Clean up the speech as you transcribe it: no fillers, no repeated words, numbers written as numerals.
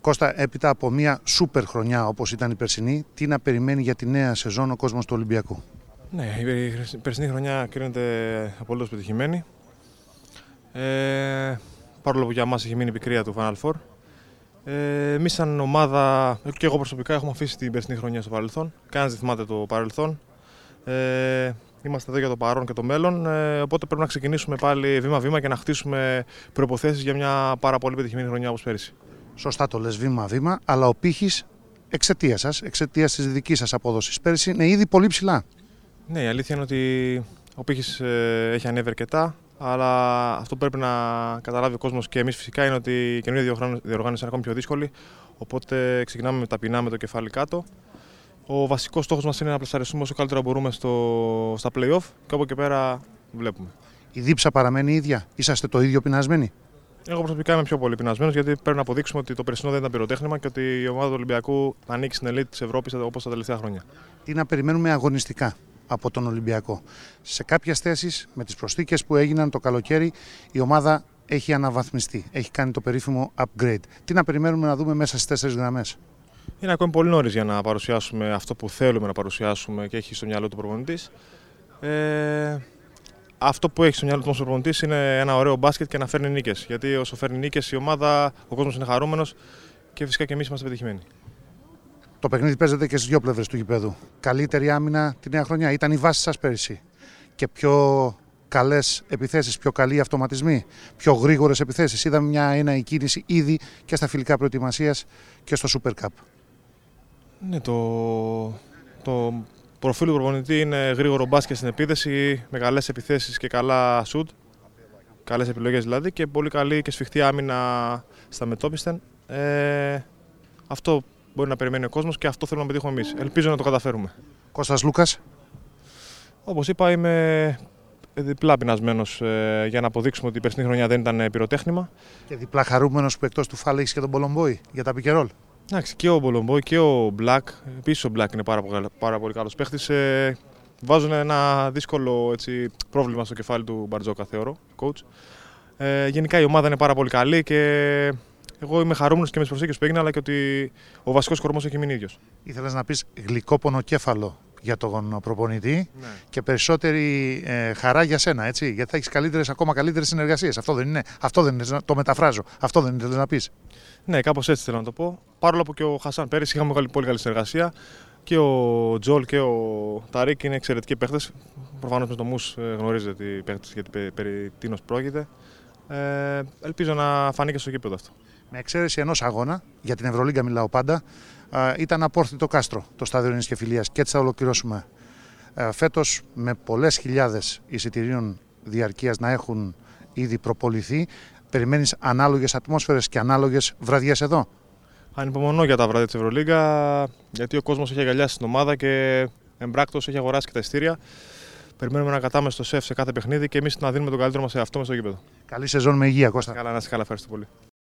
Κώστα, έπειτα από μια σούπερ χρονιά όπως ήταν η περσινή, τι να περιμένει για τη νέα σεζόν ο κόσμος του Ολυμπιακού? Ναι, η περσινή χρονιά κρίνεται απολύτως πετυχημένη. Παρόλο που για μας έχει μείνει η πικρία του Final Four. Εμείς σαν ομάδα, και εγώ προσωπικά, έχουμε αφήσει την περσινή χρονιά στο παρελθόν. Κανένας δεν θυμάται το παρελθόν. Είμαστε εδώ για το παρόν και το μέλλον, οπότε πρέπει να ξεκινήσουμε πάλι βήμα-βήμα και να χτίσουμε προϋποθέσεις για μια πάρα πολύ πετυχημένη χρονιά όπως πέρυσι. Σωστά το λες, βήμα-βήμα, αλλά ο πύχης εξαιτίας σας, εξαιτίας της δικής σας απόδοσης πέρυσι, είναι ήδη πολύ ψηλά. Ναι, η αλήθεια είναι ότι ο πύχης έχει ανέβει αρκετά, αλλά αυτό που πρέπει να καταλάβει ο κόσμος και εμείς φυσικά είναι ότι η καινούργια διοργάνωση είναι ακόμη πιο δύσκολη. Οπότε ξεκινάμε ταπεινά με το κεφάλι κάτω. Ο βασικός στόχος μας είναι να πλασαριστούμε όσο καλύτερα μπορούμε στα play-off και από εκεί πέρα βλέπουμε. Η δίψα παραμένει ίδια, είσαστε το ίδιο πεινασμένοι? Εγώ προσωπικά είμαι πιο πολύ πεινασμένος, γιατί πρέπει να αποδείξουμε ότι το περσινό δεν ήταν πυροτέχνημα και ότι η ομάδα του Ολυμπιακού ανήκει στην ελίτ της Ευρώπης όπως τα τελευταία χρόνια. Τι να περιμένουμε αγωνιστικά από τον Ολυμπιακό? Σε κάποιες θέσεις, με τις προσθήκες που έγιναν το καλοκαίρι, η ομάδα έχει αναβαθμιστεί, έχει κάνει το περίφημο upgrade. Τι να περιμένουμε να δούμε μέσα στις 4 γραμμές? Είναι ακόμη πολύ νωρίς για να παρουσιάσουμε αυτό που θέλουμε να παρουσιάσουμε και έχει στο μυαλό του προπονητής. Αυτό που έχει στο μυαλό του ο προπονητής είναι ένα ωραίο μπάσκετ και να φέρνει νίκες. Γιατί όσο φέρνει νίκες η ομάδα, ο κόσμος είναι χαρούμενος και φυσικά και εμείς είμαστε πετυχημένοι. Το παιχνίδι παίζεται και στις δύο πλευρές του γηπέδου. Καλύτερη άμυνα τη νέα χρονιά ήταν η βάση σας πέρυσι. Και πιο καλές επιθέσεις, πιο καλοί αυτοματισμοί, πιο γρήγορες επιθέσεις. Είδαμε μια έναη κίνηση ήδη και στα φιλικά προετοιμασίας και στο Super Cup. Ναι, το προφίλ του προπονητή είναι γρήγορο μπάσκετ στην επίδεση, με καλές επιθέσεις και καλά σουτ. Καλές επιλογές δηλαδή και πολύ καλή και σφιχτή άμυνα στα μετώπιστεν. Αυτό μπορεί να περιμένει ο κόσμος και αυτό θέλουμε να πετύχουμε εμείς. Ελπίζω να το καταφέρουμε. Κώστας Λούκας. Όπως είπα, είμαι διπλά πεινασμένος για να αποδείξουμε ότι η περσινή χρονιά δεν ήταν πυροτέχνημα. Και διπλά χαρούμενος που εκτός του Φάλ έχεις και τον Μπολομπόη για τα pick and roll. Εντάξει, και ο Μπολομπόη και ο Μπλακ. Επίσης ο Μπλακ είναι πάρα πολύ καλός παίχτης. Βάζουν ένα δύσκολο πρόβλημα στο κεφάλι του Μπαρτζόκα, θεωρώ, coach. Γενικά η ομάδα είναι πάρα πολύ καλή και εγώ είμαι χαρούμενος και με τις προσθήκες που έγιναν, αλλά και ότι ο βασικός κορμός έχει μείνει ίδιος. Ήθελες να πεις γλυκό πονοκέφαλο για τον προπονητή, ναι, και περισσότερη χαρά για σένα, έτσι, γιατί θα έχεις ακόμα καλύτερες συνεργασίες. Αυτό δεν είναι? Αυτό δεν είναι, το μεταφράζω. Αυτό δεν ήθελες να πεις? Ναι, κάπως έτσι θέλω να το πω. Παρόλο που και ο Χασάν πέρυσι είχαμε πολύ καλή συνεργασία. Και ο Τζολ και ο Ταρίκ είναι εξαιρετικοί παίχτες. Προφανώς με το Μους γνωρίζετε οι παίχτες γιατί περί τίνος πρόκειται. Ελπίζω να φανεί και στο γήπεδο αυτό. Με εξαίρεση ενός αγώνα, για την Ευρωλίγκα μιλάω πάντα, ήταν απόρθητο κάστρο το στάδιο Ειρήνης και Φιλίας και έτσι θα ολοκληρώσουμε. Φέτος με πολλές χιλιάδες εισιτηρίων διαρκείας να έχουν ήδη προποληθεί, περιμένεις ανάλογες ατμόσφαιρες και ανάλογες βραδιές εδώ? Ανυπομονώ για τα βράδια της Ευρωλίγκα, γιατί ο κόσμος έχει αγκαλιάσει την ομάδα και εμπράκτος έχει αγοράσει και τα ειστήρια. Περιμένουμε να κατάμε στο σεφ σε κάθε παιχνίδι και εμείς να δίνουμε τον καλύτερο μας εαυτό μες στο γήπεδο. Καλή σεζόν με υγεία, Κώστα. Καλά, να είστε καλά, ευχαριστώ πολύ.